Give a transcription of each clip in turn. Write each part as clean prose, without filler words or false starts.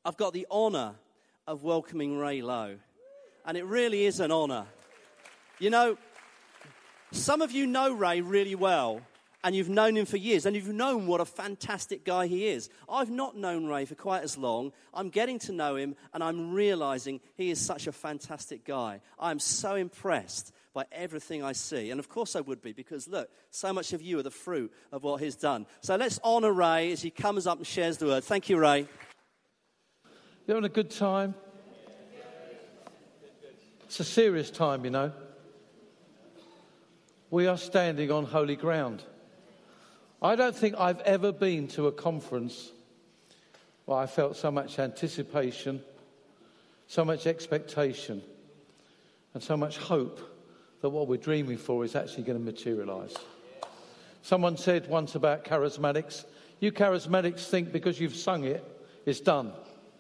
I've got the honour of welcoming Ray Lowe. And it really is an honour. You know, some of you know Ray really well, and you've known him for years, and you've known what a fantastic guy he is. I've not known Ray for quite as long. I'm getting to know him, and I'm realising he is such a fantastic guy. I'm so impressed by everything I see. And of course I would be, because look, so much of you are the fruit of what he's done. So let's honour Ray as he comes up and shares the word. Thank you, Ray. You having a good time? It's a serious time, you know. We are standing on holy ground. I don't think I've ever been to a conference where I felt so much anticipation, so much expectation, and so much hope that what we're dreaming for is actually going to materialise. Someone said once about charismatics, you charismatics think because you've sung it, it's done.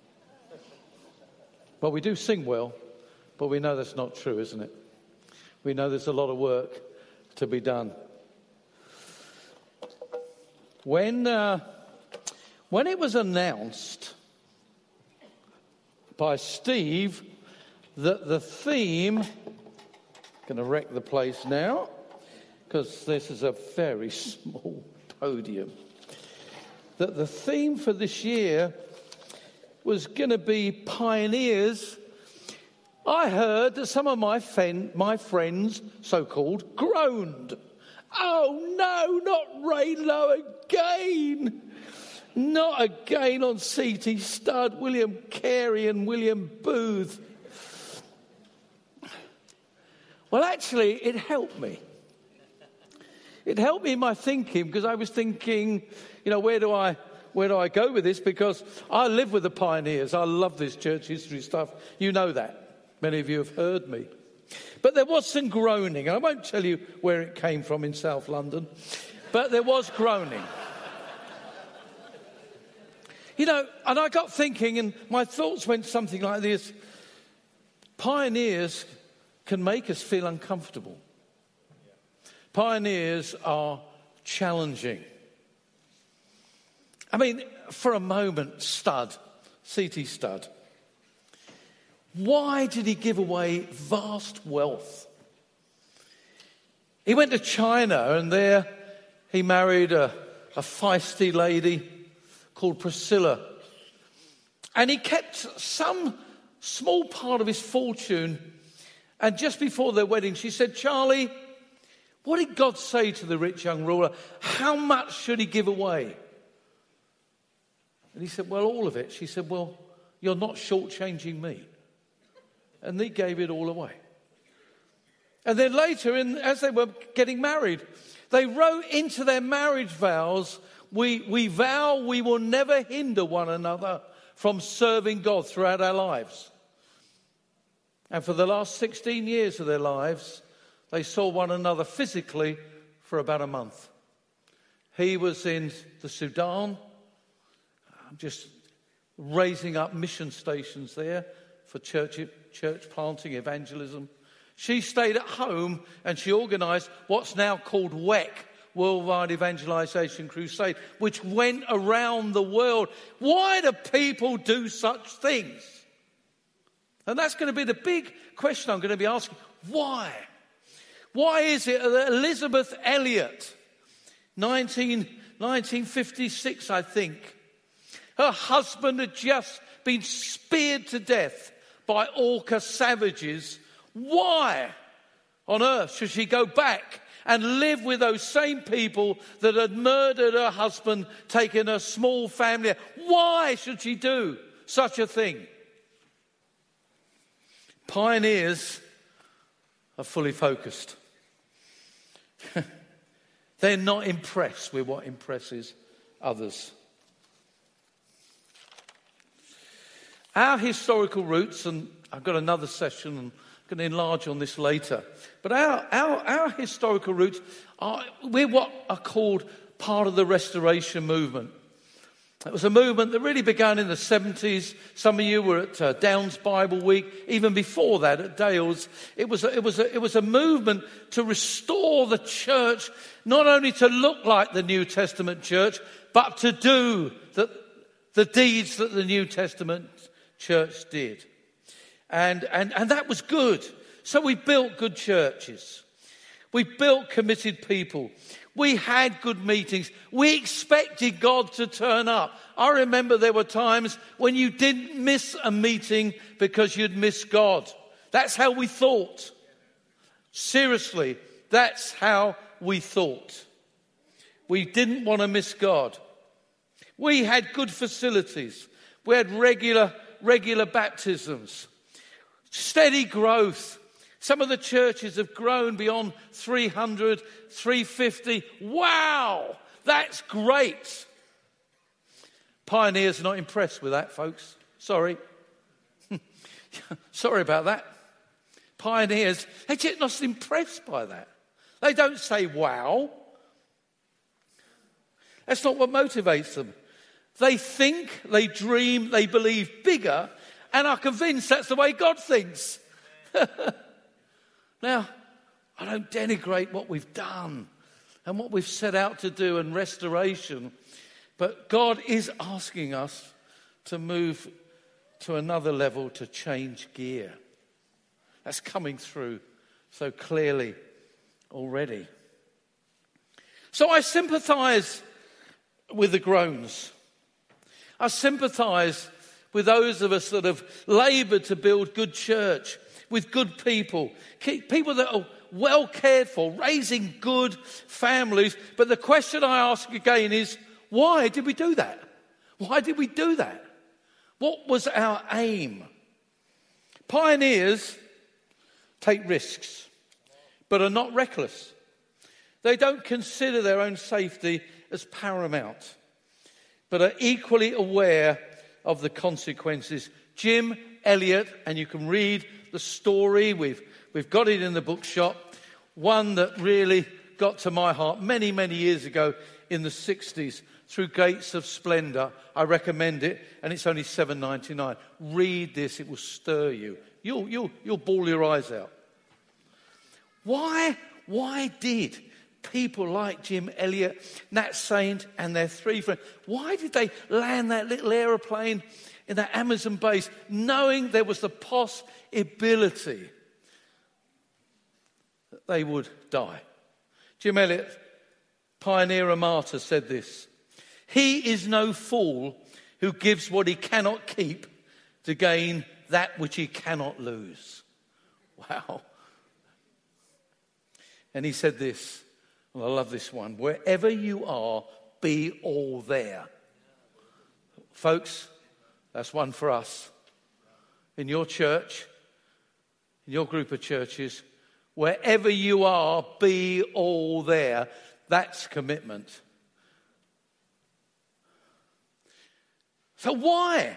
Well, we do sing well, but we know that's not true, isn't it? We know there's a lot of work to be done. When it was announced by Steve that the theme, going to wreck the place now, because this is a very small podium, that the theme for this year was going to be pioneers, I heard that some of my friends, so-called, groaned. Oh no, not Ray Lowe again. Not again on C.T. Studd, William Carey and William Booth. Well, actually, it helped me. It helped me in my thinking, because I was thinking, you know, where do I go with this? Because I live with the pioneers. I love this church history stuff. You know that. Many of you have heard me. But there was some groaning. I won't tell you where it came from in South London, but there was groaning. You know, and I got thinking, and my thoughts went something like this. Pioneers can make us feel uncomfortable. Pioneers are challenging. I mean, for a moment, Studd, C.T. Studd, why did he give away vast wealth? He went to China, and there he married a feisty lady called Priscilla. And he kept some small part of his fortune. And just before their wedding, she said, Charlie, what did God say to the rich young ruler? How much should he give away? And he said, well, all of it. She said, well, you're not shortchanging me. And he gave it all away. And then later, as they were getting married, they wrote into their marriage vows, we vow we will never hinder one another from serving God throughout our lives. And for the last 16 years of their lives, they saw one another physically for about a month. He was in the Sudan, just raising up mission stations there for church planting, evangelism. She stayed at home and she organised what's now called WEC, Worldwide Evangelisation Crusade, which went around the world. Why do people do such things? And that's going to be the big question I'm going to be asking. Why? Why is it that Elizabeth Elliot, 1956, I think, her husband had just been speared to death by Orca savages. Why on earth should she go back and live with those same people that had murdered her husband, taken her small family? Why should she do such a thing? Pioneers are fully focused. They're not impressed with what impresses others. Our historical roots, and I've got another session, and I'm going to enlarge on this later, but our historical roots we're what are called part of the Restoration movement. It was a movement that really began in the 70s. Some of you were at Downs Bible Week. Even before that, at Dales, it was a movement to restore the church, not only to look like the New Testament church, but to do the deeds that the New Testament church did. And that was good. So we built good churches. We built committed people. We had good meetings. We expected God to turn up. I remember there were times when you didn't miss a meeting because you'd missed God. That's how we thought. Seriously, that's how we thought. We didn't want to miss God. We had good facilities. We had regular baptisms. Steady growth. Some of the churches have grown beyond 300, 350. Wow, that's great. Pioneers are not impressed with that, folks. Sorry. Sorry about that. Pioneers, they're just not impressed by that. They don't say, wow. That's not what motivates them. They think, they dream, they believe bigger, and are convinced that's the way God thinks. Now, I don't denigrate what we've done and what we've set out to do and restoration, but God is asking us to move to another level, to change gear. That's coming through so clearly already. So I sympathize with the groans. I sympathize with those of us that have labored to build good church, with good people that are well cared for, raising good families. But the question I ask again is, why did we do that? Why did we do that? What was our aim? Pioneers take risks, but are not reckless. They don't consider their own safety as paramount, but are equally aware of the consequences. Jim Elliot, and you can read the story, we've got it in the bookshop, one that really got to my heart many, many years ago in the 60s, Through Gates of Splendor. I recommend it, and it's only $7.99. Read this, it will stir you. You'll bawl your eyes out. Why did people like Jim Elliot, Nat Saint, and their three friends, why did they land that little aeroplane in that Amazon base, knowing there was the possibility that they would die? Jim Elliot, pioneer and martyr, said this: "He is no fool who gives what he cannot keep to gain that which he cannot lose." Wow. And he said this, and I love this one: "Wherever you are, be all there." Folks, that's one for us. In your church, in your group of churches, wherever you are, be all there. That's commitment. So why?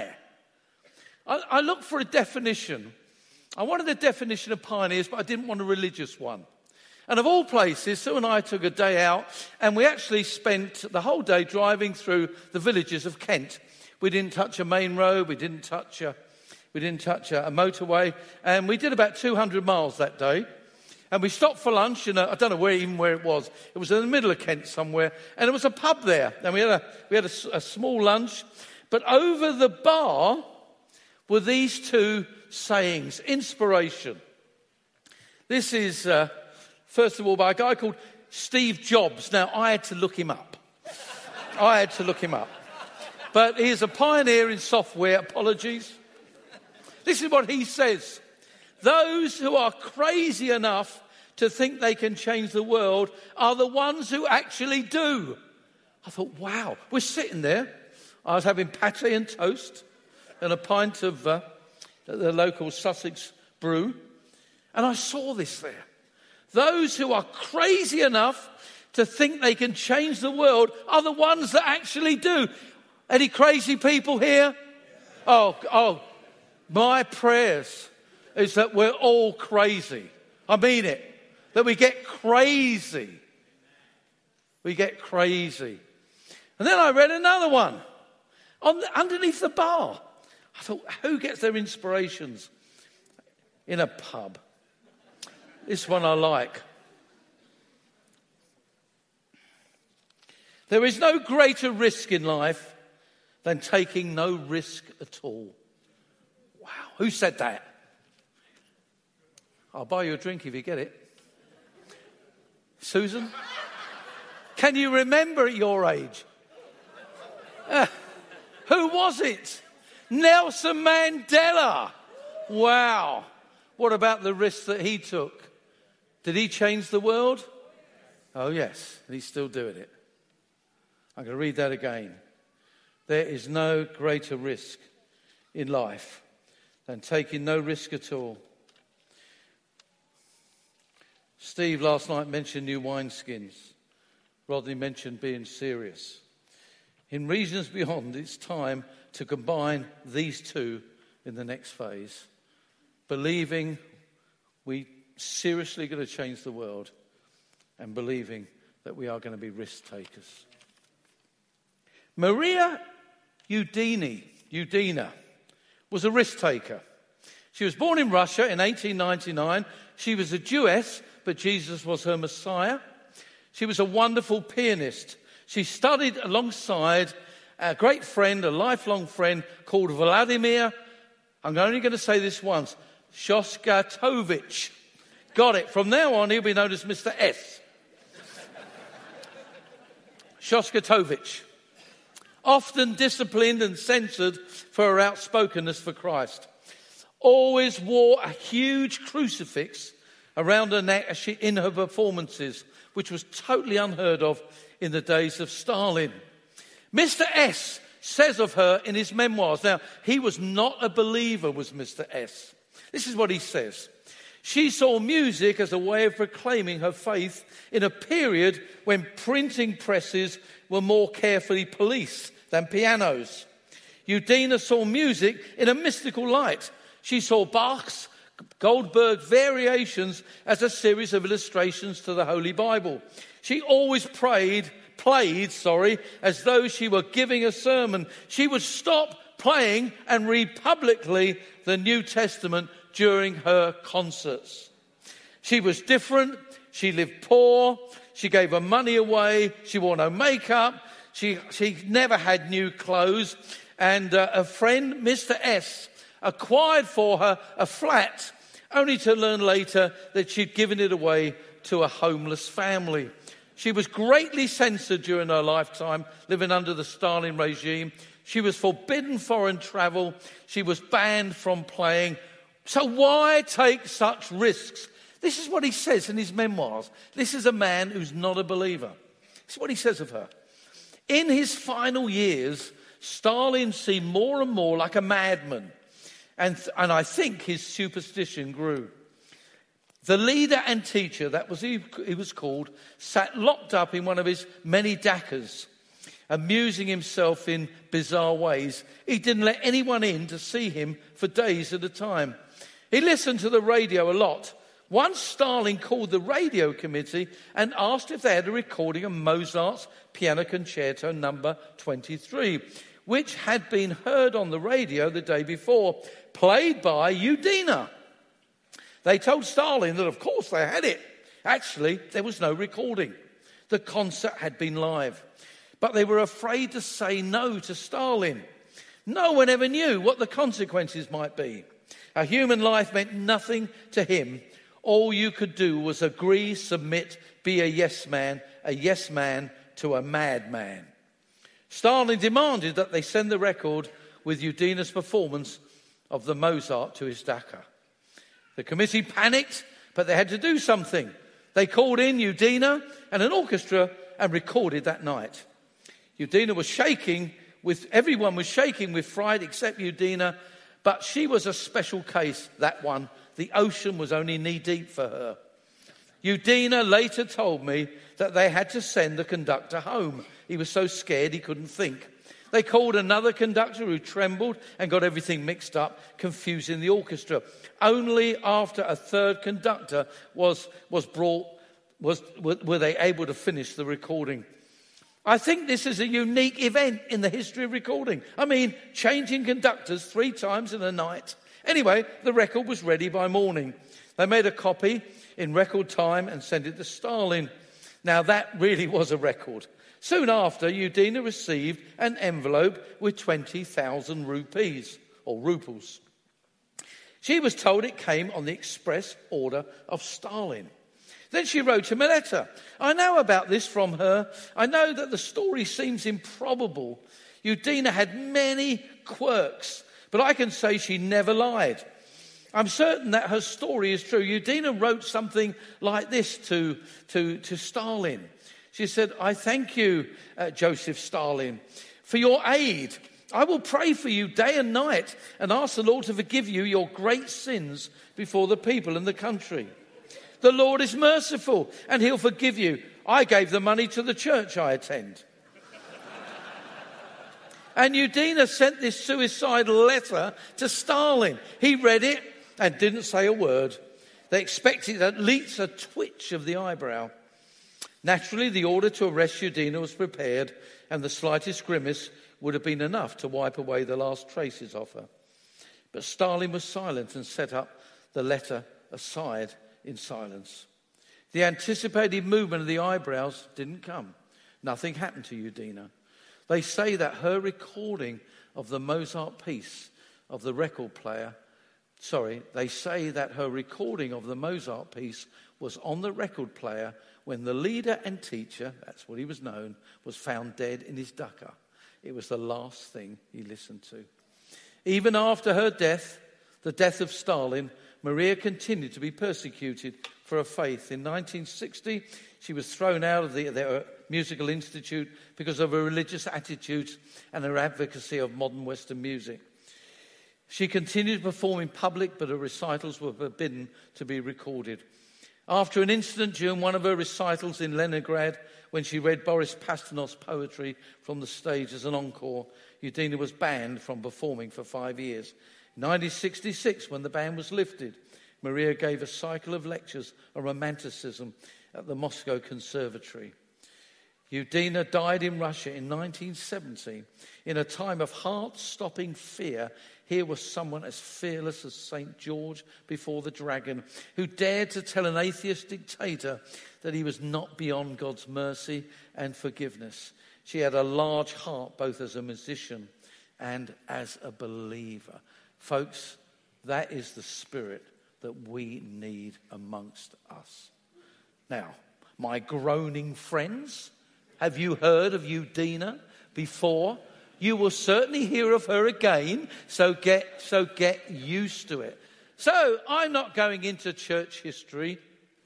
I looked for a definition. I wanted a definition of pioneers, but I didn't want a religious one. And of all places, Sue and I took a day out, and we actually spent the whole day driving through the villages of Kent. We didn't touch a main road, we didn't touch a motorway, and we did about 200 miles that day. And we stopped for lunch, and I don't know where it was. It was in the middle of Kent somewhere, and there was a pub there. And we had a small lunch, but over the bar were these two sayings, inspiration. This is first of all by a guy called Steve Jobs. Now, I had to look him up. But he's a pioneer in software. Apologies. This is what he says: "Those who are crazy enough to think they can change the world are the ones who actually do." I thought, wow. We're sitting there. I was having pate and toast and a pint of the local Sussex brew. And I saw this there. Those who are crazy enough to think they can change the world are the ones that actually do. Any crazy people here? Oh, my prayers is that we're all crazy. I mean it. That we get crazy. We get crazy. And then I read another one underneath the bar. I thought, who gets their inspirations in a pub? This one I like. "There is no greater risk in life than taking no risk at all. Wow, who said that? I'll buy you a drink if you get it. Susan? Can you remember at your age? Who was it? Nelson Mandela. Wow. What about the risk that he took? Did he change the world? Oh, yes. And he's still doing it. I'm going to read that again. There is no greater risk in life than taking no risk at all. Steve last night mentioned new wineskins. Rodney mentioned being serious. In Regions Beyond, it's time to combine these two in the next phase. Believing we seriously going to change the world and believing that we are going to be risk takers. Maria Udina was a risk taker. She was born in Russia in 1899. She was a Jewess, but Jesus was her Messiah. She was a wonderful pianist. She studied alongside a great friend, a lifelong friend called Vladimir, I'm only going to say this once, Shostakovich. Got it. From now on, he'll be known as Mr. S. Shostakovich. Often disciplined and censored for her outspokenness for Christ. Always wore a huge crucifix around her neck in her performances, which was totally unheard of in the days of Stalin. Mr. S says of her in his memoirs, now, he was not a believer, was Mr. S. This is what he says. She saw music as a way of proclaiming her faith in a period when printing presses were more carefully policed than pianos. Udina saw music in a mystical light. She saw Bach's Goldberg variations as a series of illustrations to the Holy Bible. She always played as though she were giving a sermon. She would stop playing and read publicly the New Testament during her concerts. She was different. She lived poor. She gave her money away. She wore no makeup. She never had new clothes. And a friend, Mr. S, acquired for her a flat, only to learn later that she'd given it away to a homeless family. She was greatly censored during her lifetime, living under the Stalin regime. She was forbidden foreign travel. She was banned from playing. So why take such risks? This is what he says in his memoirs. This is a man who's not a believer. This is what he says of her. In his final years, Stalin seemed more and more like a madman. And I think his superstition grew. The leader and teacher, that was he was called, sat locked up in one of his many dacas, amusing himself in bizarre ways. He didn't let anyone in to see him for days at a time. He listened to the radio a lot. Once Stalin called the radio committee and asked if they had a recording of Mozart's Piano Concerto number 23, which had been heard on the radio the day before, played by Udina. They told Stalin that, of course, they had it. Actually, there was no recording. The concert had been live. But they were afraid to say no to Stalin. No one ever knew what the consequences might be. A human life meant nothing to him. All you could do was agree, submit, be a yes man to a madman. Stalin demanded that they send the record with Udina's performance of the Mozart to his dacha. The committee panicked, but they had to do something. They called in Udina and an orchestra and recorded that night. Udina was shaking, everyone was shaking with fright except Udina, but she was a special case, that one. The ocean was only knee-deep for her. Udina later told me that they had to send the conductor home. He was so scared he couldn't think. They called another conductor who trembled and got everything mixed up, confusing the orchestra. Only after a third conductor was brought were they able to finish the recording. I think this is a unique event in the history of recording. I mean, changing conductors 3 times in a night. Anyway, the record was ready by morning. They made a copy in record time and sent it to Stalin. Now, that really was a record. Soon after, Udina received an envelope with 20,000 rupees, or ruples. She was told it came on the express order of Stalin. Then she wrote him a letter. I know about this from her. I know that the story seems improbable. Udina had many quirks, but I can say she never lied. I'm certain that her story is true. Udina wrote something like this to Stalin. She said, I thank you, Joseph Stalin, for your aid. I will pray for you day and night and ask the Lord to forgive you your great sins before the people and the country. The Lord is merciful and he'll forgive you. I gave the money to the church I attend. And Udina sent this suicidal letter to Stalin. He read it and didn't say a word. They expected at least a twitch of the eyebrow. Naturally, the order to arrest Udina was prepared, and the slightest grimace would have been enough to wipe away the last traces of her. But Stalin was silent and set up the letter aside in silence. The anticipated movement of the eyebrows didn't come. Nothing happened to Udina. They say that her recording of the Mozart piece of the record player, they say that her recording of the Mozart piece was on the record player when the leader and teacher, that's what he was known, was found dead in his dukkha. It was the last thing he listened to. Even after her death, the death of Stalin, Maria continued to be persecuted for her faith. In 1960, she was thrown out of the musical institute because of her religious attitudes and her advocacy of modern Western music. She continued to perform in public, but her recitals were forbidden to be recorded. After an incident during one of her recitals in Leningrad, when she read Boris Pasternak's poetry from the stage as an encore, Udina was banned from performing for 5 years. In 1966, when the ban was lifted, Maria gave a cycle of lectures on romanticism at the Moscow Conservatory. Udina died in Russia in 1970 in a time of heart-stopping fear. Here was someone as fearless as St. George before the dragon, who dared to tell an atheist dictator that he was not beyond God's mercy and forgiveness. She had a large heart, both as a musician and as a believer. Folks, that is the spirit that we need amongst us. Now, my groaning friends, have you heard of Udina before? You will certainly hear of her again, so get used to it. So, I'm not going into church history.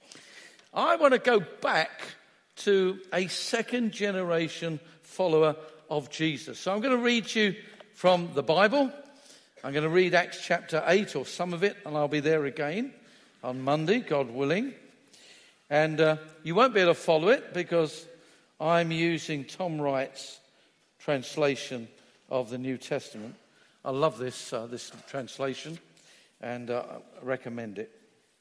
I want to go back to a second generation follower of Jesus. So I'm going to read you from the Bible. I'm going to read Acts chapter 8 or some of it, and I'll be there again on Monday, God willing. And you won't be able to follow it because I'm using Tom Wright's translation of the New Testament. I love this translation, and I recommend it.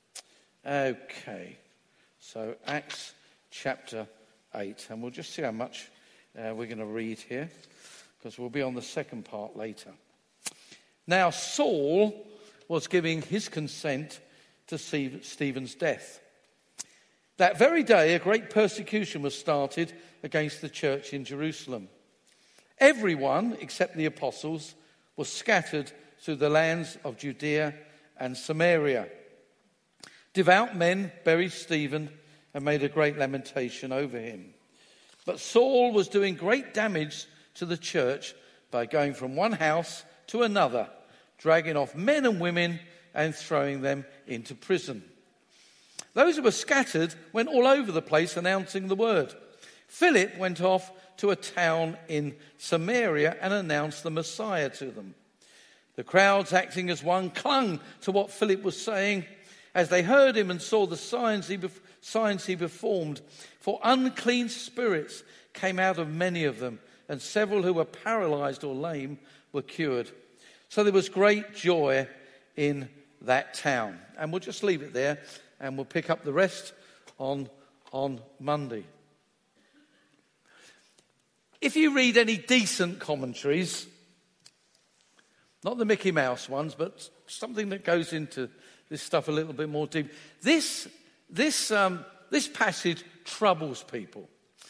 Okay, so Acts chapter 8, and we'll just see how much we're going to read here, because we'll be on the second part later. Now Saul was giving his consent to Stephen's death. That very day, a great persecution was started against the church in Jerusalem. Everyone, except the apostles, was scattered through the lands of Judea and Samaria. Devout men buried Stephen and made a great lamentation over him. But Saul was doing great damage to the church by going from one house to another, dragging off men and women and throwing them into prison. Those who were scattered went all over the place announcing the word. Philip went off to a town in Samaria and announced the Messiah to them. The crowds, acting as one, clung to what Philip was saying as they heard him and saw the signs he performed. For unclean spirits came out of many of them, and several who were paralyzed or lame were cured. So there was great joy in that town. And we'll just leave it there, and we'll pick up the rest on Monday. If you read any decent commentaries, not the Mickey Mouse ones, but something that goes into this stuff a little bit more deep, this passage troubles people.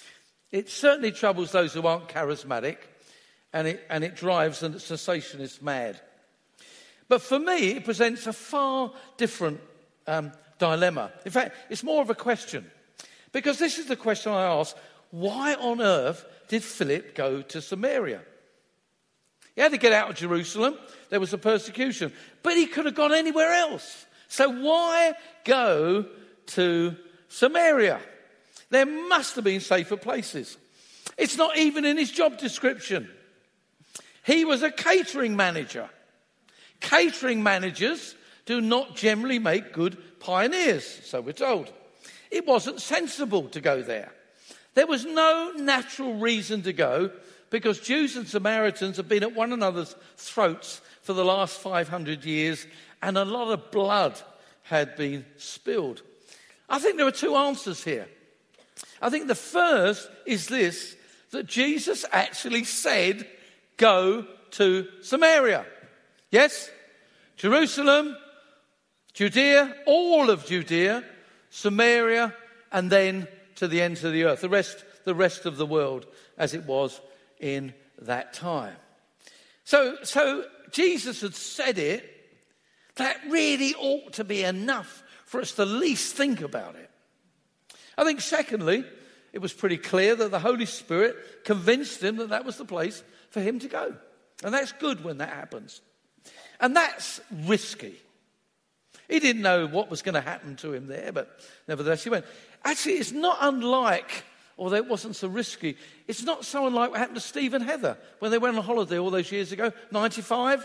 It certainly troubles those who aren't charismatic, and it drives a cessationist mad. But for me, it presents a far different dilemma. In fact, it's more of a question. Because this is the question I ask: why on earth did Philip go to Samaria? He had to get out of Jerusalem. There was a persecution. But he could have gone anywhere else. So why go to Samaria? There must have been safer places. It's not even in his job description. He was a catering manager. Catering managers do not generally make good pioneers, so we're told. It wasn't sensible to go there. There was no natural reason to go, because Jews and Samaritans have been at one another's throats for the last 500 years, and a lot of blood had been spilled. I think there are two answers here. I think the first is this, that Jesus actually said, go to Samaria. Yes? Jerusalem, Judea, all of Judea, Samaria, and then to the ends of the earth, the rest of the world as it was in that time. So Jesus had said it. That really ought to be enough for us to at least think about it. I think secondly, it was pretty clear that the Holy Spirit convinced him that that was the place for him to go. And that's good when that happens. And that's risky. He didn't know what was going to happen to him there, but nevertheless he went. Actually, it's not unlike, although it wasn't so risky, it's not so unlike what happened to Steve and Heather when they went on holiday all those years ago. 95.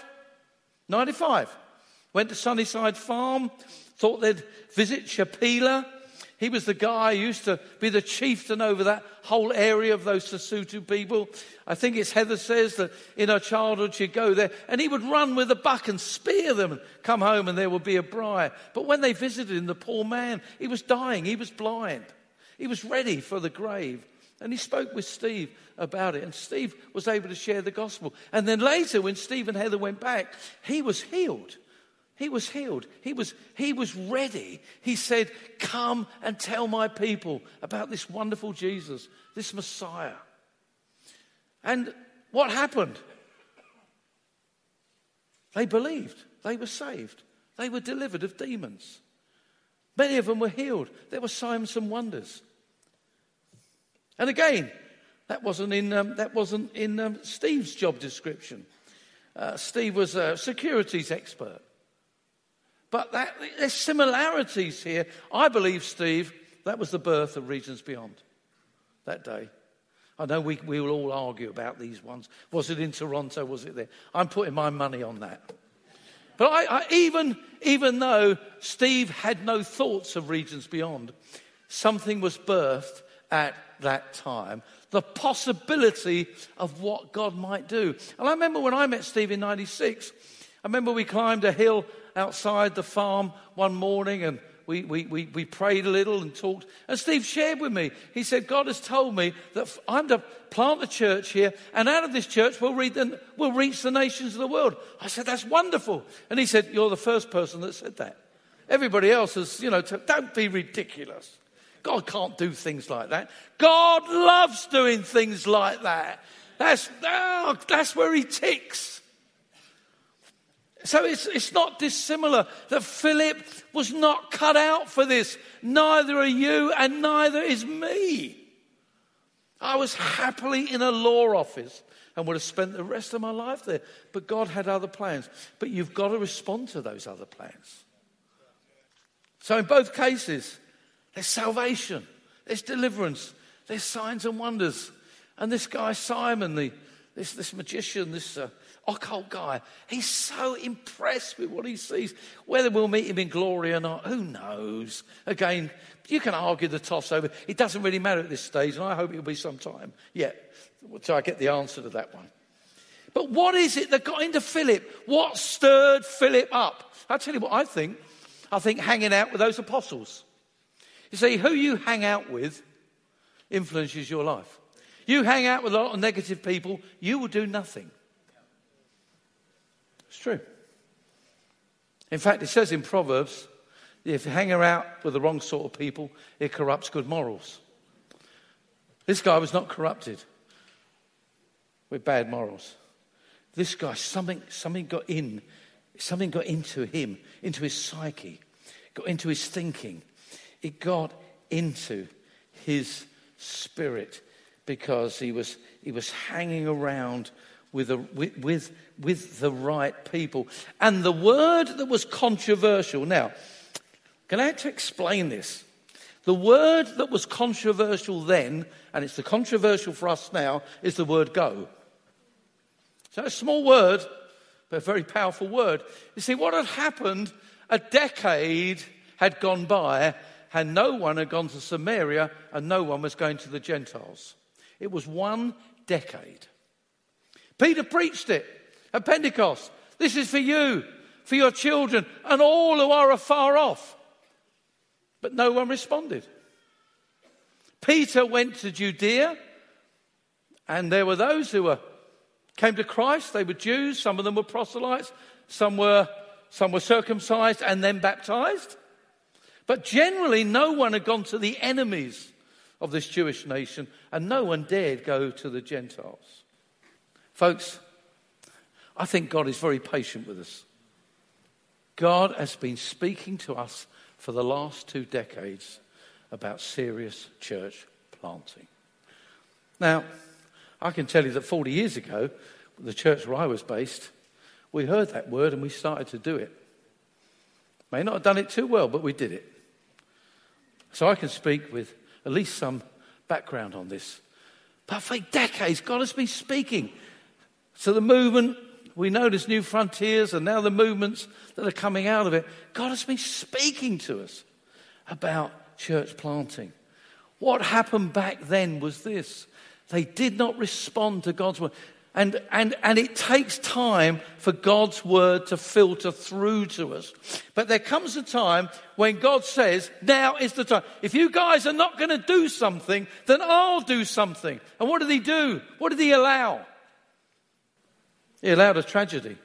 Went to Sunnyside Farm, thought they'd visit Shapila. He was the guy who used to be the chieftain over that whole area of those Sesotho people. I think it's Heather says that in her childhood she'd go there and he would run with a buck and spear them and come home and there would be a briar. But when they visited him, the poor man, he was dying, he was blind. He was ready for the grave. And he spoke with Steve about it. And Steve was able to share the gospel. And then later when Steve and Heather went back, he was healed. He was healed. He was ready. He said, come and tell my people about this wonderful Jesus, this Messiah. And what happened? They believed. They were saved. They were delivered of demons. Many of them were healed. There were signs and wonders. And again, that wasn't in Steve's job description. Steve was a securities expert. But there's similarities here. I believe, Steve, that was the birth of Regions Beyond that day. I know we will all argue about these ones. Was it in Toronto? Was it there? I'm putting my money on that. But I even though Steve had no thoughts of Regions Beyond, something was birthed at that time. The possibility of what God might do. And I remember when I met Steve in 96, I remember we climbed a hill outside the farm one morning and we prayed a little and talked. And Steve shared with me, he said, God has told me that I'm to plant a church here and out of this church we'll reach the nations of the world. I said, that's wonderful. And he said, you're the first person that said that. Everybody else has, don't be ridiculous. God can't do things like that. God loves doing things like that. That's where he ticks. So it's not dissimilar that Philip was not cut out for this. Neither are you and neither is me. I was happily in a law office and would have spent the rest of my life there. But God had other plans. But you've got to respond to those other plans. So in both cases, there's salvation, there's deliverance, there's signs and wonders. And this guy Simon, this magician, this occult guy, he's so impressed with what he sees. Whether we'll meet him in glory or not, who knows? Again, you can argue the toss over. It doesn't really matter at this stage, and I hope it'll be some time yet till I get the answer to that one. But what is it that got into Philip? What stirred Philip up? I'll tell you what I think. I think hanging out with those apostles. You see, who you hang out with influences your life. You hang out with a lot of negative people, you will do nothing. It's true. In fact, it says in Proverbs, if you hang out with the wrong sort of people, it corrupts good morals. This guy was not corrupted with bad morals. This guy, something got into him, into his psyche, got into his thinking. It got into his spirit because he was hanging around with the right people. And the word that was controversial. Now, can I have to explain this? The word that was controversial then, and it's the controversial for us now, is the word go. So a small word, but a very powerful word. You see, what had happened, a decade had gone by, and no one had gone to Samaria, and no one was going to the Gentiles. It was 1 decade. Peter preached it at Pentecost. This is for you, for your children, and all who are afar off. But no one responded. Peter went to Judea, and there were those who came to Christ. They were Jews. Some of them were proselytes. Some were circumcised and then baptized. But generally, no one had gone to the enemies of this Jewish nation, and no one dared go to the Gentiles. Folks, I think God is very patient with us. God has been speaking to us for the last 2 decades about serious church planting. Now, I can tell you that 40 years ago, the church where I was based, we heard that word and we started to do it. May not have done it too well, but we did it. So I can speak with at least some background on this. But for decades, God has been speaking. So the movement, we know there's New Frontiers, and now the movements that are coming out of it. God has been speaking to us about church planting. What happened back then was this. They did not respond to God's word. And it takes time for God's word to filter through to us. But there comes a time when God says, now is the time. If you guys are not going to do something, then I'll do something. And what did he do? What did he allow? He allowed a tragedy.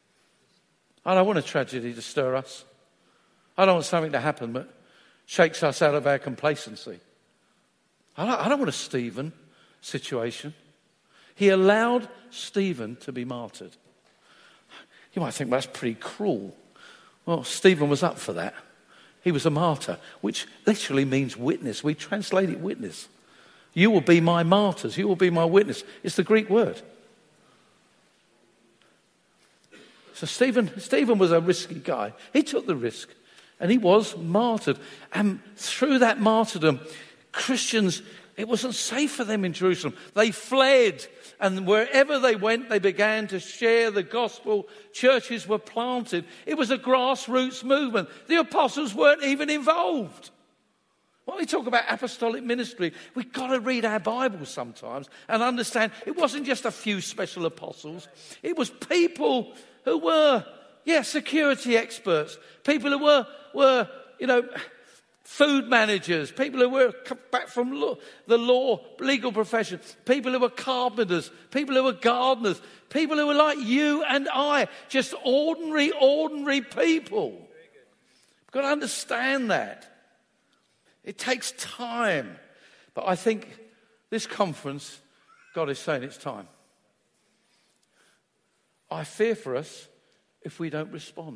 I don't want a tragedy to stir us. I don't want something to happen that shakes us out of our complacency. I don't want a Stephen situation. He allowed Stephen to be martyred. You might think, well, that's pretty cruel. Well, Stephen was up for that. He was a martyr, which literally means witness. We translate it witness. You will be my martyrs. You will be my witness. It's the Greek word. So Stephen was a risky guy. He took the risk and he was martyred. And through that martyrdom, Christians, it wasn't safe for them in Jerusalem. They fled, and wherever they went, they began to share the gospel. Churches were planted. It was a grassroots movement. The apostles weren't even involved. When we talk about apostolic ministry, we've got to read our Bible sometimes and understand it wasn't just a few special apostles. It was people who were, security experts, people who were food managers, people who were back from the legal profession, people who were carpenters, people who were gardeners, people who were like you and I, just ordinary people. We've got to understand that. It takes time. But I think this conference, God is saying it's time. I fear for us if we don't respond.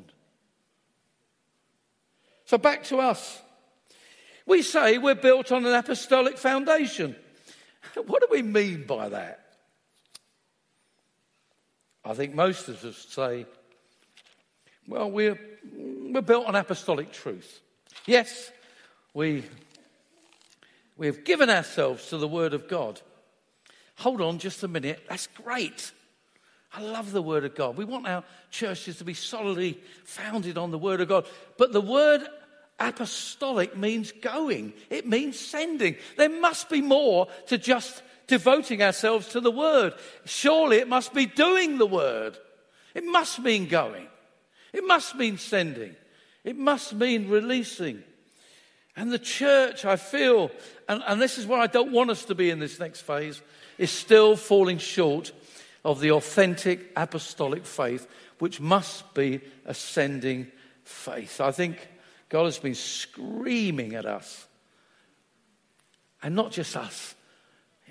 So back to us. We say we're built on an apostolic foundation. What do we mean by that? I think most of us say, well, we're built on apostolic truth. Yes, we've given ourselves to the Word of God. Hold on just a minute. That's great. I love the Word of God. We want our churches to be solidly founded on the Word of God. But the word apostolic means going. It means sending. There must be more to just devoting ourselves to the Word. Surely it must be doing the Word. It must mean going. It must mean sending. It must mean releasing. And the church, I feel, and this is where I don't want us to be in this next phase, is still falling short of the authentic apostolic faith, which must be a sending faith. I think God has been screaming at us. And not just us.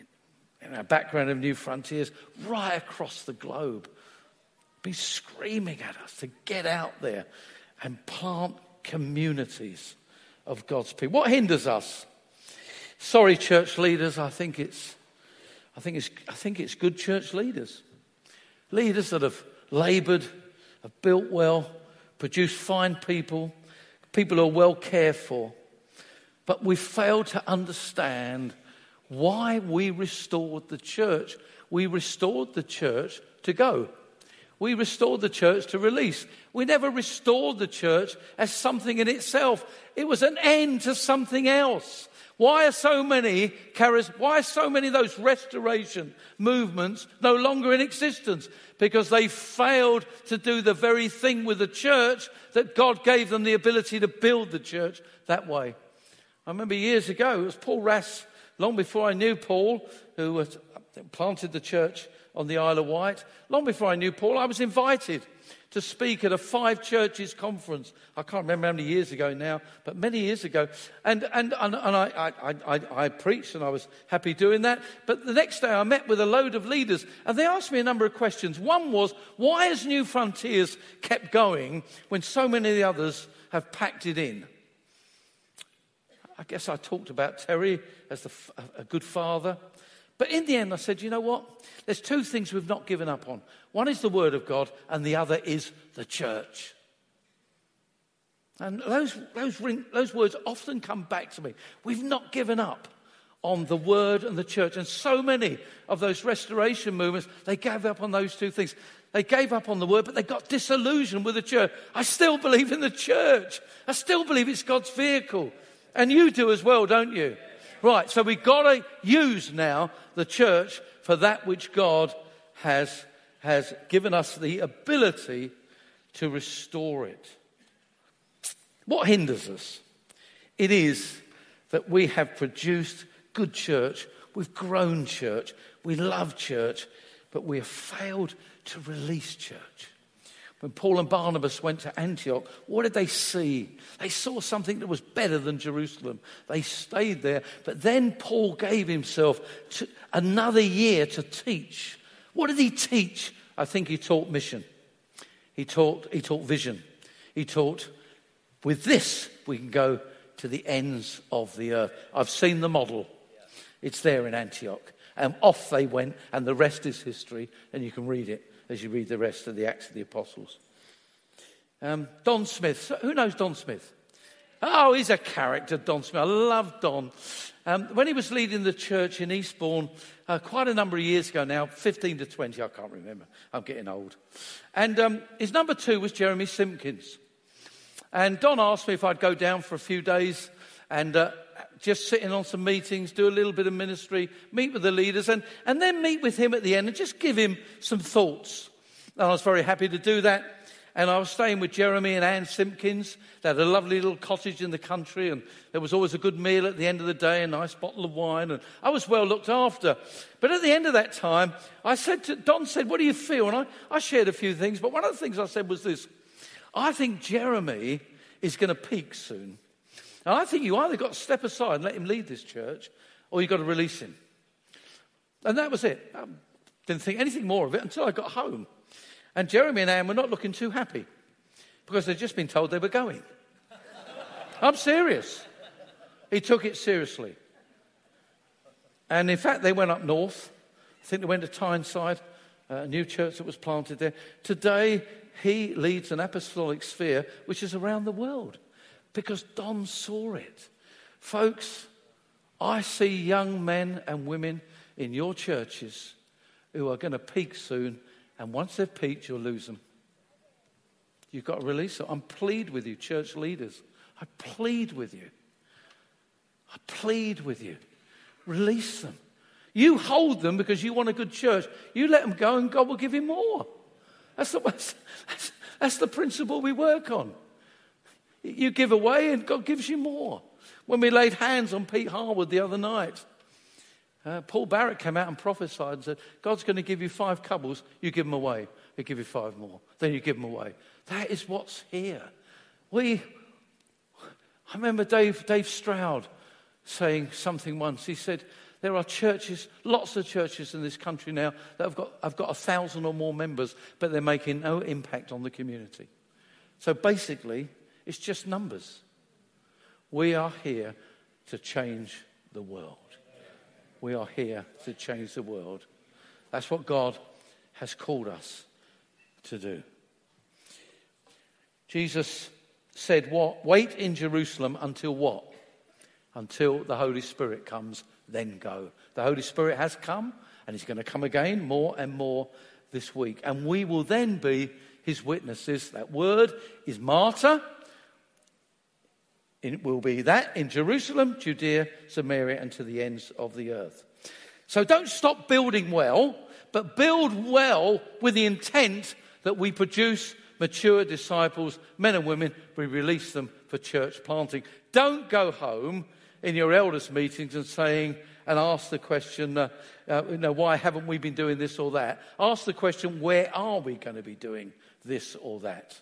background of New Frontiers, right across the globe, be screaming at us to get out there and plant communities of God's people. What hinders us? Sorry, church leaders, I think it's good church leaders. Leaders that have laboured, have built well, produced fine people who are well cared for. But we failed to understand why we restored the church. We restored the church to go. We restored the church to release. We never restored the church as something in itself. It was an end to something else. Why are so many of those restoration movements no longer in existence? Because they failed to do the very thing with the church that God gave them the ability to build the church that way. I remember years ago, it was Paul Rass, long before I knew Paul, who planted the church on the Isle of Wight. Long before I knew Paul, I was invited to speak at a 5 churches conference. I can't remember how many years ago now, but many years ago. And I preached, and I was happy doing that. But the next day I met with a load of leaders, and they asked me a number of questions. One was, why has New Frontiers kept going when so many of the others have packed it in? I guess I talked about Terry as a good father. But in the end, I said, you know what? There's 2 things we've not given up on. One is the Word of God, and the other is the church. And those words often come back to me. We've not given up on the Word and the church. And so many of those restoration movements, they gave up on those 2 things. They gave up on the Word, but they got disillusioned with the church. I still believe in the church. I still believe it's God's vehicle. And you do as well, don't you? Right, so we've got to use now the church for that which God has given us the ability to restore it. What hinders us? It is that we have produced good church, we've grown church, we love church, but we have failed to release church. When Paul and Barnabas went to Antioch, what did they see? They saw something that was better than Jerusalem. They stayed there. But then Paul gave himself to another year to teach. What did he teach? I think he taught mission. He taught vision. He taught, with this, we can go to the ends of the earth. I've seen the model. It's there in Antioch. And off they went, and the rest is history, and you can read it as you read the rest of the Acts of the Apostles. Don Smith. Who knows Don Smith? Oh, he's a character, Don Smith. I love Don. When he was leading the church in Eastbourne quite a number of years ago now, 15 to 20, I can't remember. I'm getting old. And his number 2 was Jeremy Simpkins. And Don asked me if I'd go down for a few days and just sit in on some meetings, do a little bit of ministry, meet with the leaders, and then meet with him at the end and just give him some thoughts. And I was very happy to do that. And I was staying with Jeremy and Anne Simpkins. They had a lovely little cottage in the country, and there was always a good meal at the end of the day, a nice bottle of wine, and I was well looked after. But at the end of that time, Don said, what do you feel? And I shared a few things, but one of the things I said was this: I think Jeremy is going to peak soon. And I think you either got to step aside and let him lead this church, or you've got to release him. And that was it. I didn't think anything more of it until I got home. And Jeremy and Anne were not looking too happy because they'd just been told they were going. I'm serious. He took it seriously. And in fact, they went up north. I think they went to Tyneside, a new church that was planted there. Today, he leads an apostolic sphere which is around the world because Don saw it. Folks, I see young men and women in your churches who are going to peak soon. And once they've peaked, you'll lose them. You've got to release them. I plead with you, church leaders. I plead with you. I plead with you. Release them. You hold them because you want a good church. You let them go and God will give you more. That's the principle we work on. You give away and God gives you more. When we laid hands on Pete Harwood the other night, Paul Barrett came out and prophesied and said, God's going to give you 5 couples, you give them away. He'll give you 5 more. Then you give them away. That is what's here. I remember Dave Stroud saying something once. He said, There are churches, lots of churches in this country now that have got 1,000 or more members, but they're making no impact on the community. So basically, it's just numbers. We are here to change the world. We are here to change the world. That's what God has called us to do. Jesus said, "What? Wait in Jerusalem until what? Until the Holy Spirit comes, then go." The Holy Spirit has come, and he's going to come again more and more this week. And we will then be his witnesses. That word is martyr. It will be that in Jerusalem, Judea, Samaria, and to the ends of the earth. So don't stop building well, but build well with the intent that we produce mature disciples, men and women. We release them for church planting. Don't go home in your elders' meetings and ask the question, why haven't we been doing this or that? Ask the question, where are we going to be doing this or that?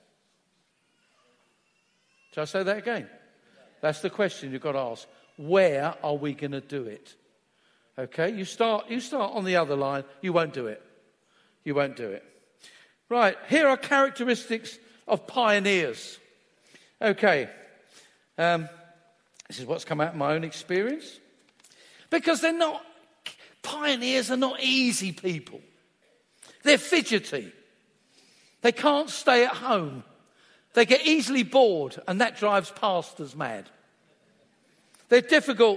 Shall I say that again? That's the question you've got to ask. Where are we going to do it? Okay, you start on the other line. You won't do it. You won't do it. Right, here are characteristics of pioneers. Okay, this is what's come out of my own experience. Because pioneers are not easy people. They're fidgety. They can't stay at home. They get easily bored, and that drives pastors mad. They're difficult.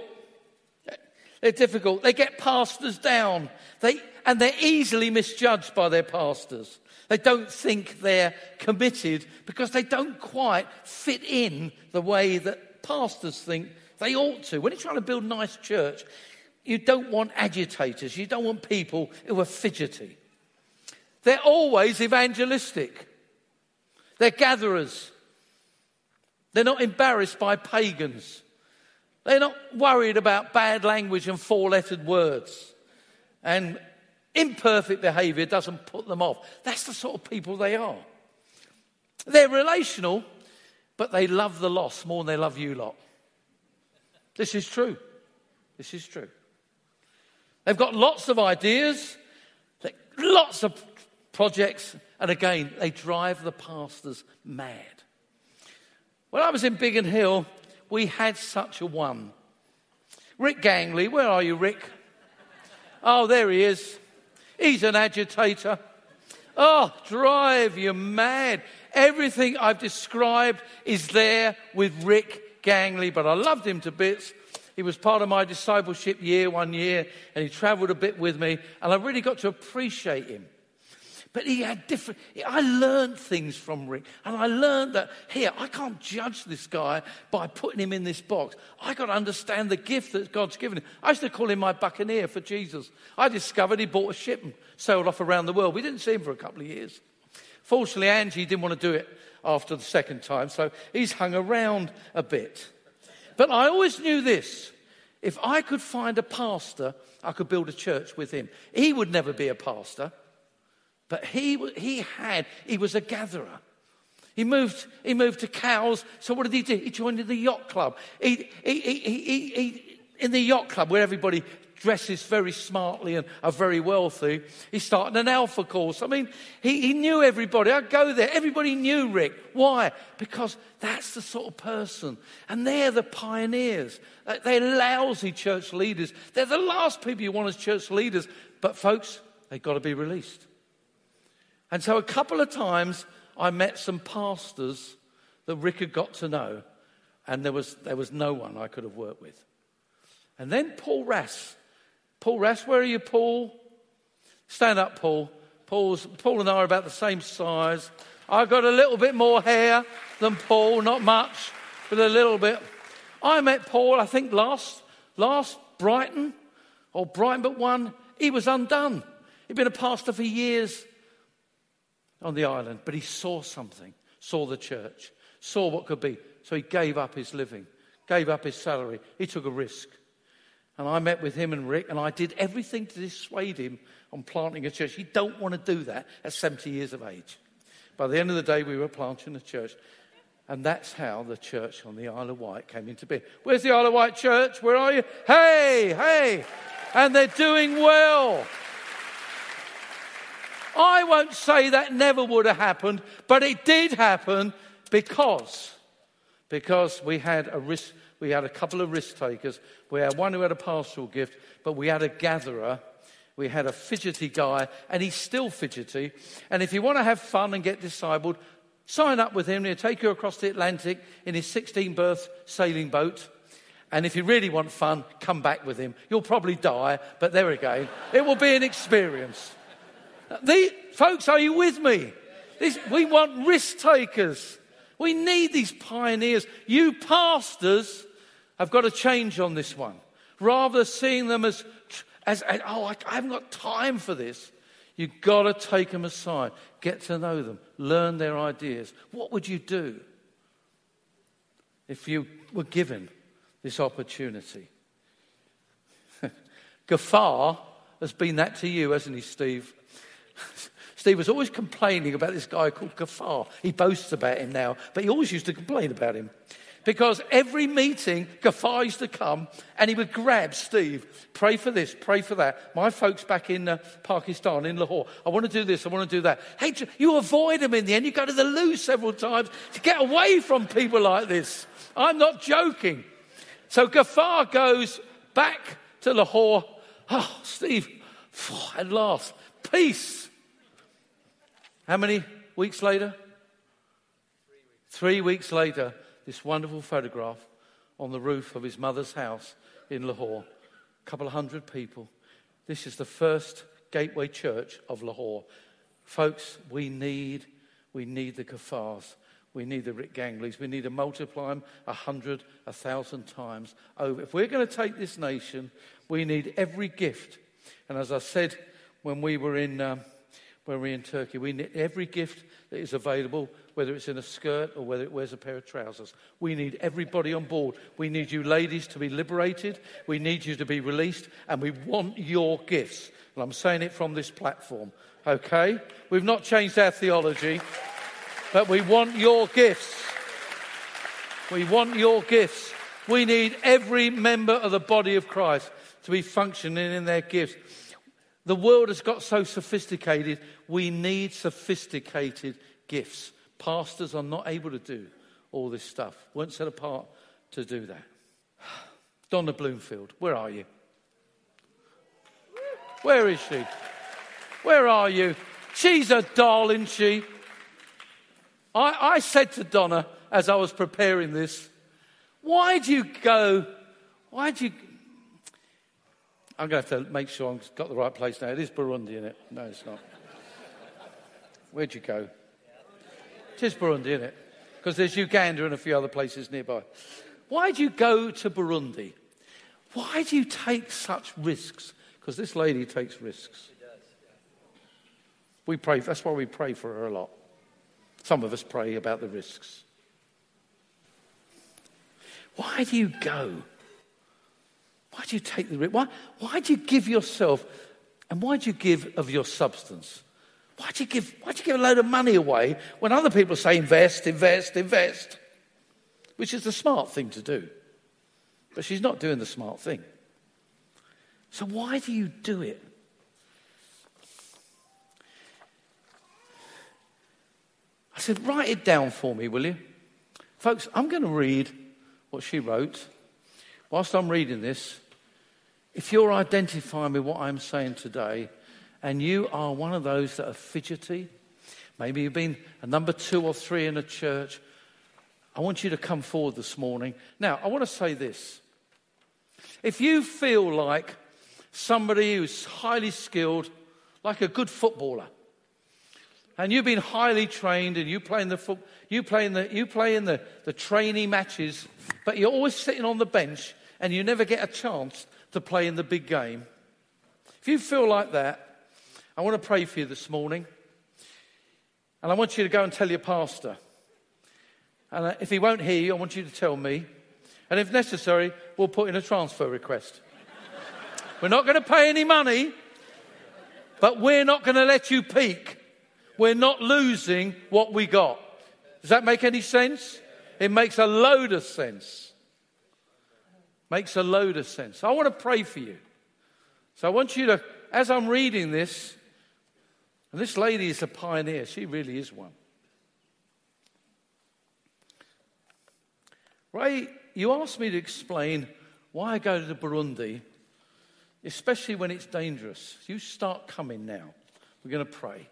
They get pastors down. And they're easily misjudged by their pastors. They don't think they're committed because they don't quite fit in the way that pastors think they ought to. When you're trying to build a nice church, you don't want agitators. You don't want people who are fidgety. They're always evangelistic. They're gatherers. They're not embarrassed by pagans. They're not worried about bad language and four-lettered words. And imperfect behaviour doesn't put them off. That's the sort of people they are. They're relational, but they love the lost more than they love you lot. This is true. This is true. They've got lots of ideas, lots of projects, and again, they drive the pastors mad. When I was in Biggin Hill, we had such a one. Rick Gangley, where are you, Rick? Oh, there he is. He's an agitator. Oh, drive you mad. Everything I've described is there with Rick Gangley, but I loved him to bits. He was part of my discipleship one year, and he travelled a bit with me, and I really got to appreciate him. But I learned things from Rick, and I learned that I can't judge this guy by putting him in this box. I got to understand the gift that God's given him. I used to call him my buccaneer for Jesus. I discovered he bought a ship and sailed off around the world. We didn't see him for a couple of years. Fortunately, Angie didn't want to do it after the second time, so he's hung around a bit. But I always knew this. If I could find a pastor, I could build a church with him. He would never be a pastor. But he was a gatherer. He moved to Cowes. So what did he do? He joined the yacht club. In the yacht club where everybody dresses very smartly and are very wealthy, he started an alpha course. I mean, he knew everybody. I'd go there. Everybody knew Rick. Why? Because that's the sort of person. And they're the pioneers. They're lousy church leaders. They're the last people you want as church leaders. But folks, they've got to be released. And so a couple of times I met some pastors that Rick had got to know, and there was no one I could have worked with. And then Paul Rass. Paul Rass, where are you, Paul? Stand up, Paul. Paul and I are about the same size. I've got a little bit more hair than Paul, not much, but a little bit. I met Paul, I think, last Brighton but one. He was undone. He'd been a pastor for years on the island, but he saw something, saw the church, saw what could be. So he gave up his living, gave up his salary. He took a risk. And I met with him and Rick, and I did everything to dissuade him on planting a church. You don't want to do that at 70 years of age. By the end of the day, we were planting a church. And that's how the church on the Isle of Wight came into being. Where's the Isle of Wight church? Where are you? Hey! And they're doing well. I won't say that never would have happened, but it did happen because we had a couple of risk takers. We had one who had a pastoral gift, but we had a gatherer. We had a fidgety guy, and he's still fidgety. And if you want to have fun and get discipled, sign up with him. He'll take you across the Atlantic in his 16-berth sailing boat. And if you really want fun, come back with him. You'll probably die, but there again, it will be an experience. Folks, are you with me? We want risk takers. We need these pioneers. You pastors have got to change on this one. Rather seeing them as I haven't got time for this. You've got to take them aside, get to know them, learn their ideas. What would you do if you were given this opportunity? Gafar has been that to you, hasn't he, Steve? Steve was always complaining about this guy called Gafar. He boasts about him now, but he always used to complain about him. Because every meeting, Gafar used to come and he would grab Steve, pray for this, pray for that. My folks back in Pakistan, in Lahore, I want to do this, I want to do that. Hey, you avoid them in the end. You go to the loo several times to get away from people like this. I'm not joking. So Gafar goes back to Lahore. Oh, Steve, at last, peace. How many weeks later? 3 weeks later, this wonderful photograph on the roof of his mother's house in Lahore. A couple of hundred people. This is the first gateway church of Lahore. Folks, we need the Gafars. We need the Rick Gangleys. We need to multiply them 100, 1,000 times over. If we're going to take this nation, we need every gift. And as I said when we were in Turkey, we need every gift that is available, whether it's in a skirt or whether it wears a pair of trousers. We need everybody on board. We need you ladies to be liberated. We need you to be released. And we want your gifts. And I'm saying it from this platform, okay? We've not changed our theology, but we want your gifts. We want your gifts. We need every member of the body of Christ to be functioning in their gifts. The world has got so sophisticated, we need sophisticated gifts. Pastors are not able to do all this stuff. Weren't set apart to do that. Donna Bloomfield, where are you? Where is she? Where are you? She's a darling, she. I said to Donna as I was preparing this, I'm going to have to make sure I've got the right place now. It is Burundi, isn't it? No, it's not. Where'd you go? It is Burundi, isn't it? Because there's Uganda and a few other places nearby. Why do you go to Burundi? Why do you take such risks? Because this lady takes risks. We pray. That's why we pray for her a lot. Some of us pray about the risks. Why do you go? Why do you take the risk? Why do you give yourself, and why do you give of your substance? Why do you give a load of money away when other people say invest, invest, invest? Which is the smart thing to do. But she's not doing the smart thing. So why do you do it? I said, write it down for me, will you? Folks, I'm going to read what she wrote. Whilst I'm reading this, if you're identifying with what I'm saying today, and you are one of those that are fidgety, maybe you've been a number 2 or 3 in a church, I want you to come forward this morning. Now, I want to say this. If you feel like somebody who's highly skilled, like a good footballer, and you've been highly trained and you play in the trainee matches, but you're always sitting on the bench and you never get a chance to play in the big game. If you feel like that, I want to pray for you this morning. And I want you to go and tell your pastor. And if he won't hear you, I want you to tell me. And if necessary, we'll put in a transfer request. We're not going to pay any money, but we're not going to let you peak. We're not losing what we got. Does that make any sense? It makes a load of sense. Makes a load of sense. I want to pray for you. So I want you to, as I'm reading this, and this lady is a pioneer. She really is one. Ray, you asked me to explain why I go to Burundi, especially when it's dangerous. You start coming now. We're going to pray.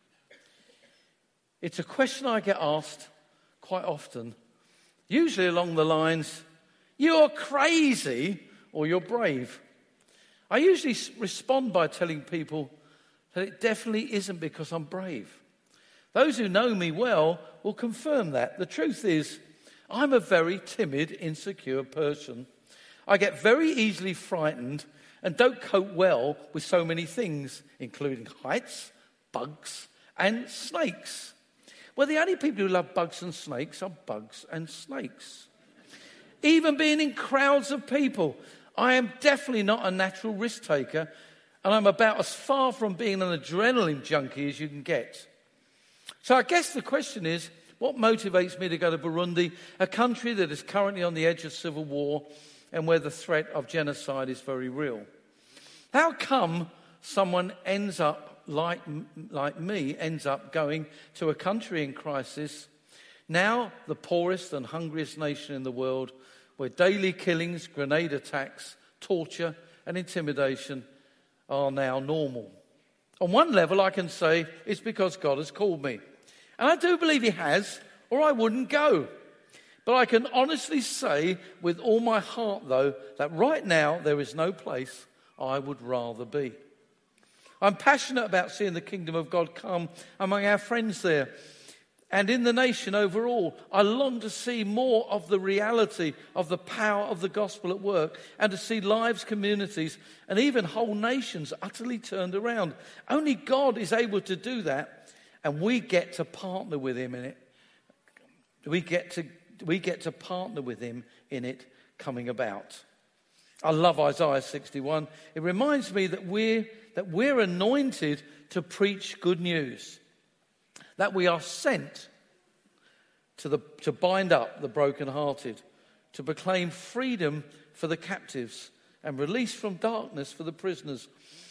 It's a question I get asked quite often, usually along the lines, you're crazy or you're brave. I usually respond by telling people that it definitely isn't because I'm brave. Those who know me well will confirm that. The truth is, I'm a very timid, insecure person. I get very easily frightened and don't cope well with so many things, including heights, bugs, and snakes. Well, the only people who love bugs and snakes are bugs and snakes. Even being in crowds of people, I am definitely not a natural risk taker, and I'm about as far from being an adrenaline junkie as you can get. So I guess the question is, what motivates me to go to Burundi, a country that is currently on the edge of civil war and where the threat of genocide is very real? How come someone ends up, like me, ends up going to a country in crisis, now the poorest and hungriest nation in the world, where daily killings, grenade attacks, torture and intimidation are now normal? On one level, I can say it's because God has called me. And I do believe he has, or I wouldn't go. But I can honestly say with all my heart, though, that right now there is no place I would rather be. I'm passionate about seeing the kingdom of God come among our friends there and in the nation overall. I long to see more of the reality of the power of the gospel at work and to see lives, communities, and even whole nations utterly turned around. Only God is able to do that. And we get to partner with him in it. We get to partner with him in it coming about. I love Isaiah 61. It reminds me that we're anointed to preach good news. That we are sent to bind up the brokenhearted, to proclaim freedom for the captives and release from darkness for the prisoners.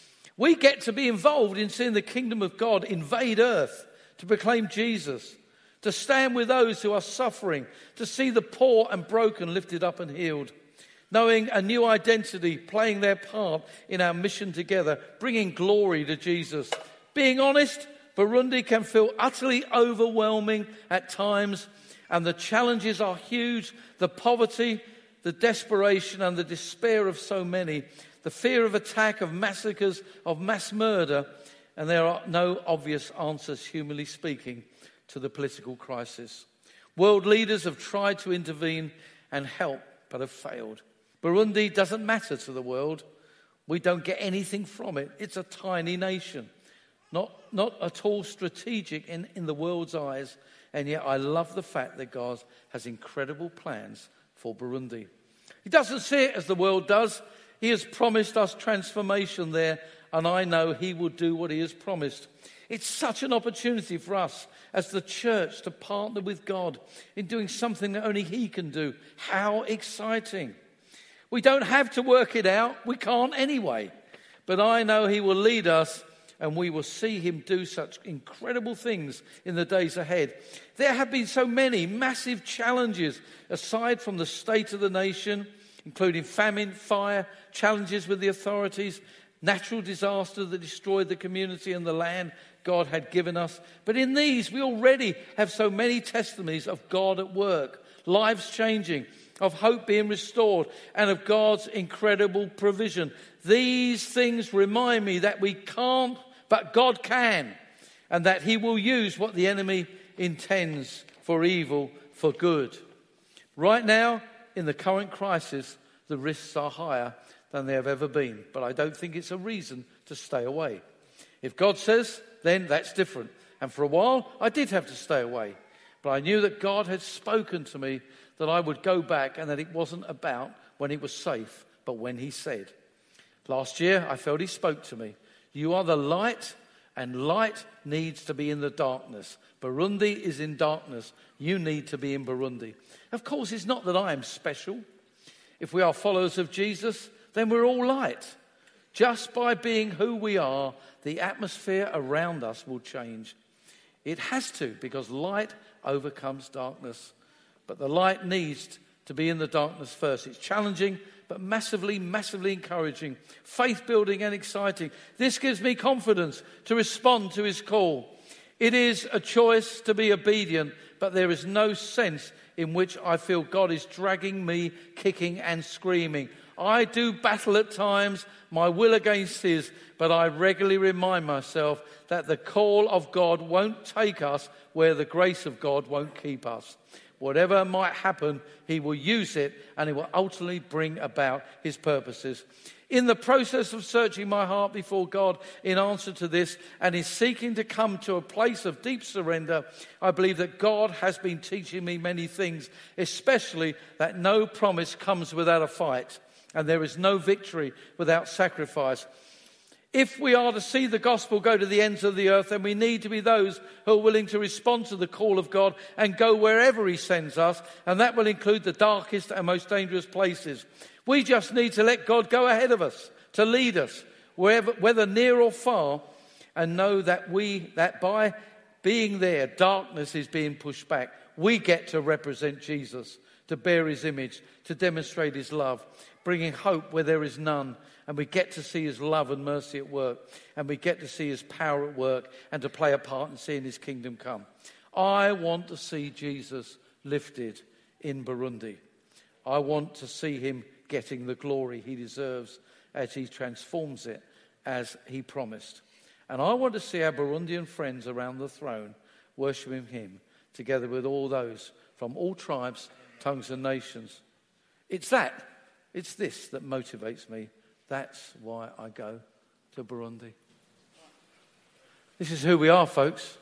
We get to be involved in seeing the kingdom of God invade earth, to proclaim Jesus, to stand with those who are suffering, to see the poor and broken lifted up and healed, knowing a new identity, playing their part in our mission together, bringing glory to Jesus. Being honest, Burundi can feel utterly overwhelming at times, and the challenges are huge. The poverty, the desperation and the despair of so many, the fear of attack, of massacres, of mass murder, and there are no obvious answers, humanly speaking, to the political crisis. World leaders have tried to intervene and help, but have failed. Burundi doesn't matter to the world. We don't get anything from it. It's a tiny nation, not at all strategic in the world's eyes, and yet I love the fact that God has incredible plans for Burundi. He doesn't see it as the world does. He has promised us transformation there, and I know he will do what he has promised. It's such an opportunity for us as the church to partner with God in doing something that only he can do. How exciting. We don't have to work it out. We can't anyway. But I know he will lead us, and we will see him do such incredible things in the days ahead. There have been so many massive challenges aside from the state of the nation, including famine, fire, challenges with the authorities, natural disaster that destroyed the community and the land God had given us. But in these, we already have so many testimonies of God at work, lives changing, of hope being restored, and of God's incredible provision. These things remind me that we can't, but God can, and that he will use what the enemy intends for evil for good. Right now, in the current crisis, the risks are higher than they have ever been. But I don't think it's a reason to stay away. If God says, then that's different. And for a while, I did have to stay away. But I knew that God had spoken to me that I would go back and that it wasn't about when it was safe, but when he said. Last year, I felt he spoke to me. You are the light And light needs to be in the darkness. Burundi is in darkness. You need to be in Burundi. Of course, it's not that I am special. If we are followers of Jesus, then we're all light. Just by being who we are, the atmosphere around us will change. It has to, because light overcomes darkness. But the light needs to be in the darkness first. It's challenging, but massively, massively encouraging, faith-building and exciting. This gives me confidence to respond to his call. It is a choice to be obedient, but there is no sense in which I feel God is dragging me, kicking and screaming. I do battle at times, my will against his, but I regularly remind myself that the call of God won't take us where the grace of God won't keep us. Whatever might happen, he will use it and he will ultimately bring about his purposes. In the process of searching my heart before God in answer to this and in seeking to come to a place of deep surrender, I believe that God has been teaching me many things, especially that no promise comes without a fight and there is no victory without sacrifice. If we are to see the gospel go to the ends of the earth, then we need to be those who are willing to respond to the call of God and go wherever he sends us, and that will include the darkest and most dangerous places. We just need to let God go ahead of us, to lead us, whether near or far, and know that by being there, darkness is being pushed back. We get to represent Jesus, to bear his image, to demonstrate his love, bringing hope where there is none. And we get to see his love and mercy at work. And we get to see his power at work and to play a part in seeing his kingdom come. I want to see Jesus lifted in Burundi. I want to see him getting the glory he deserves as he transforms it as he promised. And I want to see our Burundian friends around the throne worshiping him together with all those from all tribes, tongues and nations. It's this that motivates me. That's why I go to Burundi. This is who we are, folks.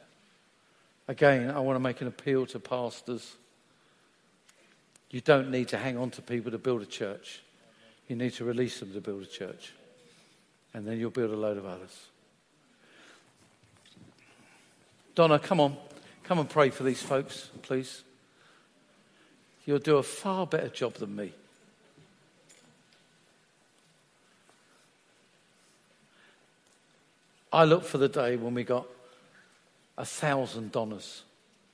Again, I want to make an appeal to pastors. You don't need to hang on to people to build a church. You need to release them to build a church. And then you'll build a load of others. Donna, come on. Come and pray for these folks, please. You'll do a far better job than me. I look for the day when we got 1,000 Donnas.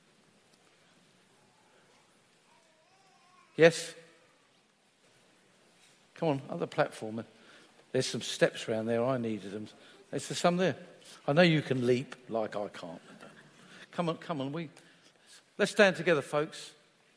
Yes? Come on, up the platform. There's some steps around there. I needed them. Is there some there? I know you can leap like I can't. Come on. Let's stand together, folks.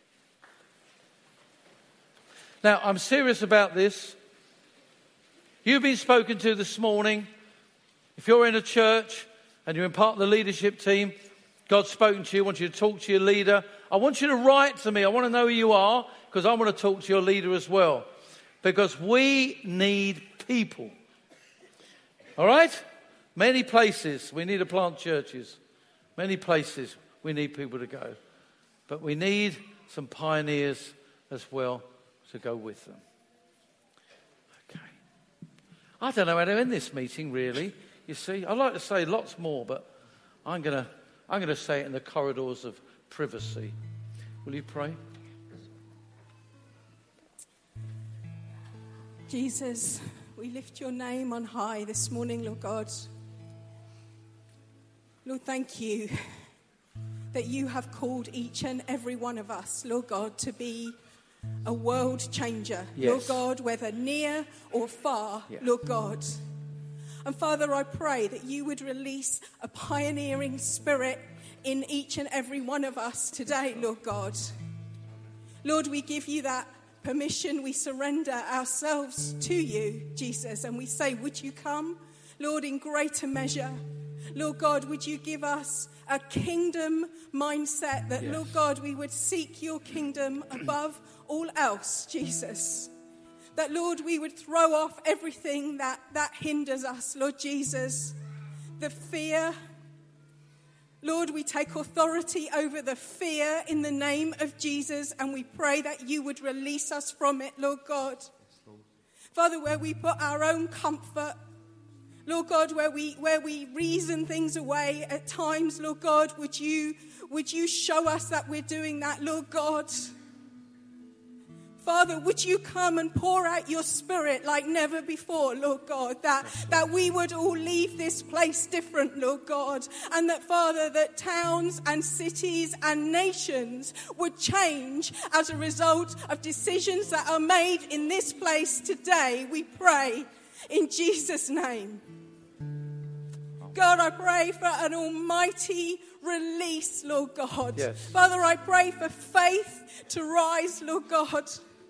Now, I'm serious about this. You've been spoken to this morning. If you're in a church and you're in part of the leadership team, God's spoken to you, I want you to talk to your leader. I want you to write to me. I want to know who you are because I want to talk to your leader as well. Because we need people. All right? Many places we need to plant churches. Many places we need people to go. But we need some pioneers as well to go with them. Okay. I don't know how to end this meeting, really. You see, I'd like to say lots more, but I'm going to say it in the corridors of privacy. Will you pray? Jesus, we lift your name on high this morning, Lord God. Lord, thank you that you have called each and every one of us, Lord God, to be a world changer. Yes. Lord God, whether near or far, Lord God. And Father, I pray that you would release a pioneering spirit in each and every one of us today, Lord God. Lord, we give you that permission. We surrender ourselves to you, Jesus, and we say, would you come, Lord, in greater measure? Lord God, would you give us a kingdom mindset that, yes, Lord God, we would seek your kingdom above all else, Jesus. That, Lord, we would throw off everything that hinders us, Lord Jesus. The fear. Lord, we take authority over the fear in the name of Jesus, and we pray that you would release us from it, Lord God. Father, where we put our own comfort Lord God, where we reason things away at times, Lord God, would you show us that we're doing that, Lord God? Father, would you come and pour out your Spirit like never before, Lord God, that we would all leave this place different, Lord God, and that, Father, that towns and cities and nations would change as a result of decisions that are made in this place today, we pray in Jesus' name. God, I pray for an almighty release, Lord God. Yes. Father, I pray for faith to rise, Lord God.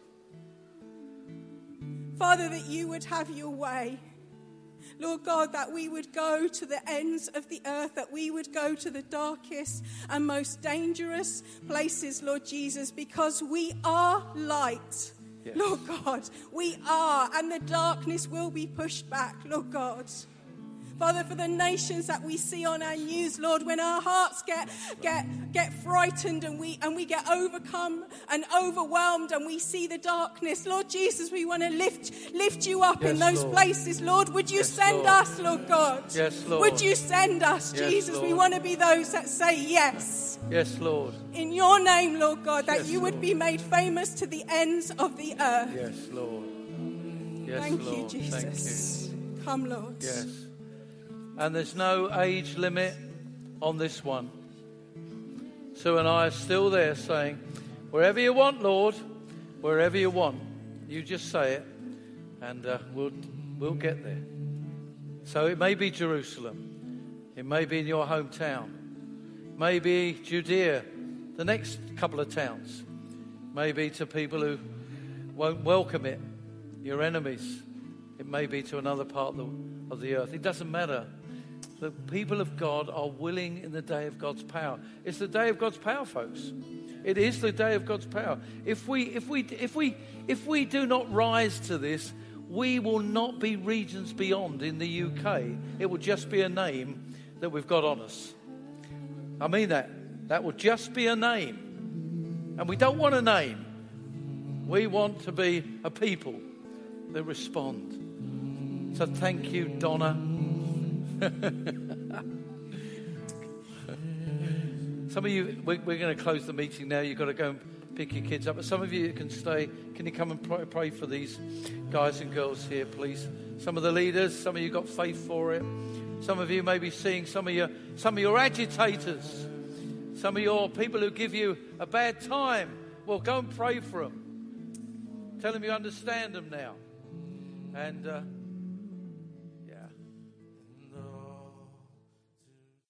Father, that you would have your way. Lord God, that we would go to the ends of the earth, that we would go to the darkest and most dangerous places, Lord Jesus, because we are light. Yes. Lord God, we are, and the darkness will be pushed back, Lord God. Father, for the nations that we see on our news, Lord, when our hearts get frightened and we get overcome and overwhelmed and we see the darkness, Lord Jesus, we want to lift you up in those places, Lord. Would you send us, Lord God? Yes, Lord. Would you send us, Jesus? Lord. We want to be those that say yes. Yes, Lord. In your name, Lord God, that you would be made famous to the ends of the earth. Yes, Lord. Yes, Thank Lord. you, Jesus. Thank you. Come, Lord. Yes. And there's no age limit on this one. Sue and I are still there saying, wherever you want, Lord, wherever you want, you just say it, and we'll get there. So it may be Jerusalem, it may be in your hometown, maybe Judea, the next couple of towns, maybe to people who won't welcome it, your enemies. It may be to another part of the earth. It doesn't matter. The people of God are willing in the day of God's power. It's the day of God's power, folks. It is the day of God's power. If we do not rise to this, we will not be Regions Beyond in the UK. It will just be a name that we've got on us. I mean that. That will just be a name. And we don't want a name. We want to be a people that respond. So thank you, Donna. Some of you, we're going to close the meeting now. You've got to go and pick your kids up. But some of you can stay. Can you come and pray for these guys and girls here, please? Some of the leaders, some of you got faith for it. Some of you may be seeing some of your agitators, some of your people who give you a bad time. Well, go and pray for them. Tell them you understand them now. And